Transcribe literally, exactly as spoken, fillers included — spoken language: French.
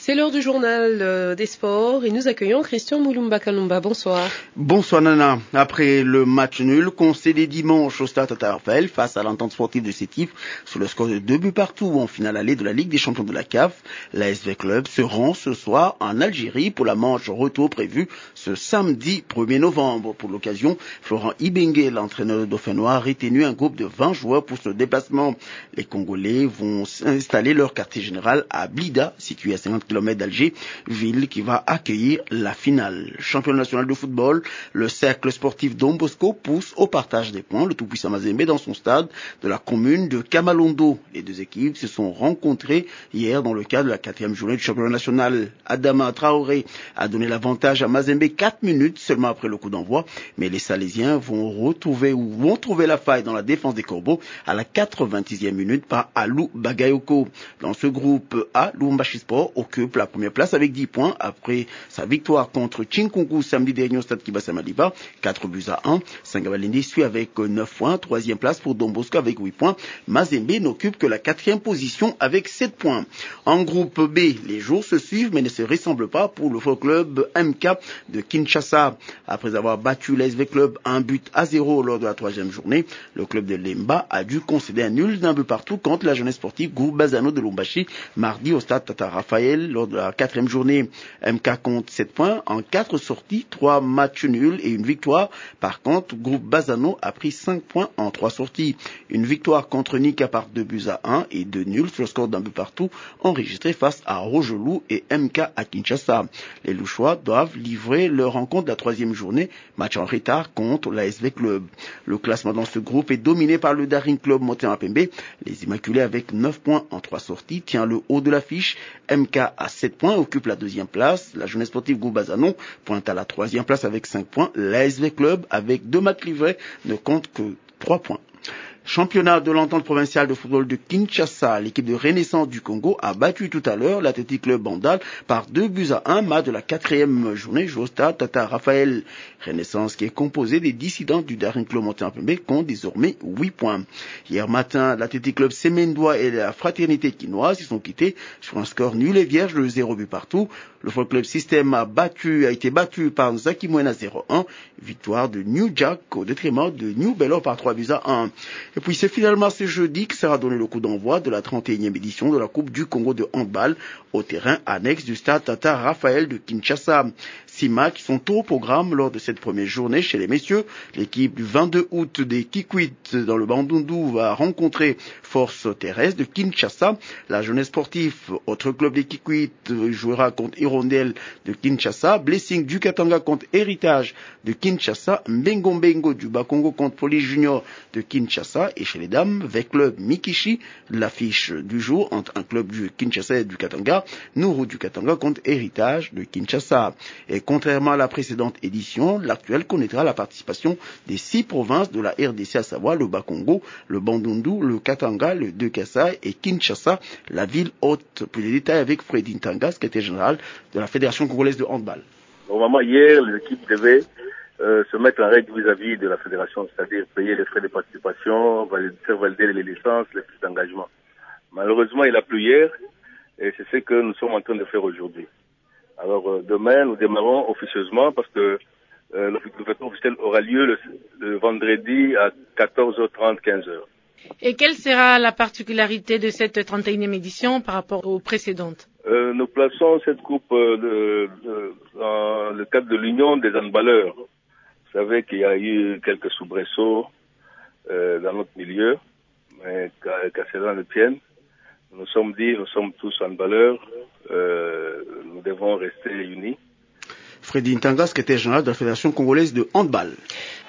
C'est l'heure du journal euh, des sports et nous accueillons Christian Moulumba Kalumba. Bonsoir. Bonsoir Nana. Après le match nul concédé dimanche au Stade Tata Raphaël face à l'Entente sportive de Sétif sur le score de deux buts partout en finale allée de la Ligue des champions de la C A F, l'A S V Club se rend ce soir en Algérie pour la manche retour prévue ce samedi premier novembre. Pour l'occasion, Florent Ibengue, l'entraîneur dauphinois, a retenu un groupe de vingt joueurs pour ce déplacement. Les Congolais vont installer leur quartier général à Blida, situé à cinquante kilomètres d'Alger, ville qui va accueillir la finale. Championnat national de football, le cercle sportif Don Bosco pousse au partage des points le tout-puissant Mazembe dans son stade de la commune de Kamalondo. Les deux équipes se sont rencontrées hier dans le cadre de la quatrième journée du championnat national. Adama Traoré a donné l'avantage à Mazembe quatre minutes seulement après le coup d'envoi, mais les Salésiens vont retrouver ou vont trouver la faille dans la défense des Corbeaux à la quatre-vingt-sixième minute par Alou Bagayoko. Dans ce groupe A, Lubumbashi Sport occupe la première place avec dix points après sa victoire contre Chinkungu samedi dernier au stade Kibasa Maliba, quatre buts à un. Sangabalindi suit avec neuf points, troisième place pour Don Bosco avec huit points. Mazembe n'occupe que la quatrième position avec sept points. En groupe B, les jours se suivent mais ne se ressemblent pas pour le football club M K de Kinshasa. Après avoir battu l'A S V Club un but à zéro lors de la troisième journée, le club de Lemba a dû concéder un nul d'un but partout contre la jeunesse sportive Groupe Bazano de Lubumbashi mardi au stade Tata Raphaël. Lors de la quatrième journée, M K compte sept points en quatre sorties, trois matchs nuls et une victoire. Par contre, Groupe Bazano a pris cinq points en trois sorties. Une victoire contre Nika par deux buts à un et deux nuls sur le score d'un but partout enregistré face à Rogelou et M K à Kinshasa. Les Louchois doivent livrer leur rencontre de la troisième journée, match en retard contre l'A S V Club. Le classement dans ce groupe est dominé par le Daring Club monté en Pembe. Les Immaculés avec neuf points en trois sorties tient le haut de l'affiche. M K à sept points occupe la deuxième place. La jeunesse sportive Goubazanon pointe à la troisième place avec cinq points. L'A S V Club avec deux matchs livrés ne compte que trois points. Championnat de l'entente provinciale de football de Kinshasa, l'équipe de Renaissance du Congo a battu tout à l'heure l'Athletic Club Bandal par deux buts à un, match de la quatrième journée jouée au stade Tata Raphaël. Renaissance qui est composé des dissidents du Daring Club monté en Pembe compte désormais huit points. Hier matin, l'Athletic Club Semendois et la Fraternité Quinoise se sont quittés sur un score nul et vierge de zéro but partout. Le Football Club Système a battu, a été battu par Zakimoena zéro un, victoire de New Jack au détriment de New Bello par trois buts à un. Et puis c'est finalement ce jeudi que sera donné le coup d'envoi de la trente et unième édition de la Coupe du Congo de handball au terrain annexe du stade Tata Raphaël de Kinshasa. Six matchs sont au programme lors de cette première journée chez les messieurs. L'équipe du vingt-deux août des Kikwit dans le Bandundu va rencontrer Force Terrestre de Kinshasa. La jeunesse sportive, autre club des Kikwit, jouera contre Hirondelle de Kinshasa. Blessing du Katanga contre Héritage de Kinshasa. Mbengo Mbengo du Bakongo contre Police Junior de Kinshasa. Et chez les dames, avec club Mikishi, l'affiche du jour entre un club du Kinshasa et du Katanga. Nourou du Katanga contre Héritage de Kinshasa. Et contrairement à la précédente édition, l'actuelle connaîtra la participation des six provinces de la R D C, à savoir le Bas-Congo, le Bandundu, le Katanga, le Deux-Kassai et Kinshasa, la ville haute. Plus de détails avec Freddy Ntanga, secrétaire général de la Fédération congolaise de handball. Normalement, hier, l'équipe devait euh, se mettre en règle vis-à-vis de la fédération, c'est-à-dire payer les frais de participation, valider, faire valider les licences, les frais d'engagement. Malheureusement, il a plu hier et c'est ce que nous sommes en train de faire aujourd'hui. Alors euh, demain, nous démarrons officieusement parce que euh, le vêtement officiel aura lieu le, le vendredi à quatorze heures trente, quinze heures. Et quelle sera la particularité de cette trente et unième édition par rapport aux précédentes? euh, Nous plaçons cette coupe euh, de, de, dans le cadre de l'union des handballeurs. Vous savez qu'il y a eu quelques soubresauts euh, dans notre milieu, mais qu'à, qu'à cela ne tienne. Nous nous sommes dit, nous sommes tous handballeurs, euh, nous devons rester unis. Freddy Ntanga, secrétaire général de la Fédération congolaise de handball.